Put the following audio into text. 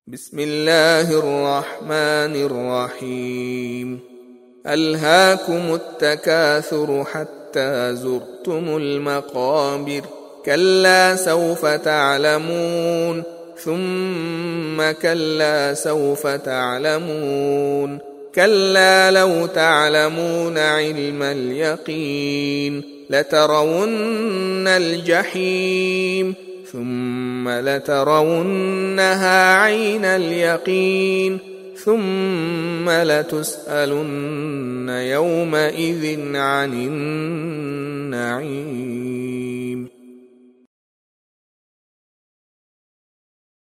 بسم الله الرحمن الرحيم. ألهاكم التكاثر حتى زرتم المقابر، كلا سوف تعلمون ثم كلا سوف تعلمون، كلا لو تعلمون علم اليقين لترون الجحيم ثم لترونها عين اليقين ثم لتسألن يومئذ عن النعيم.